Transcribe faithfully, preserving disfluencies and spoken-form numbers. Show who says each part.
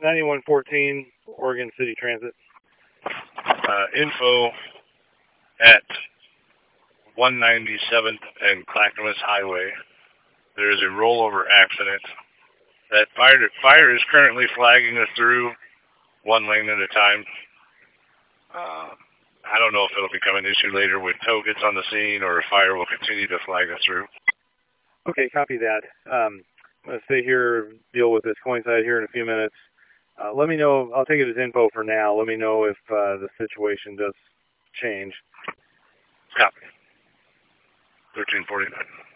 Speaker 1: ninety-one fourteen, Oregon City Transit.
Speaker 2: Uh, info at one ninety-seventh and Clackamas Highway. There is a rollover accident. That fire, fire is currently flagging us through one lane at a time. Uh, I don't know if it'll become an issue later when tow gets on the scene or if fire will continue to flag us through.
Speaker 1: Okay, copy that. Um, I'm going to stay here, deal with this coincide here in a few minutes. Uh, let me know. I'll take it as info for now. Let me know if uh, the situation does change.
Speaker 2: Copy. thirteen forty-nine.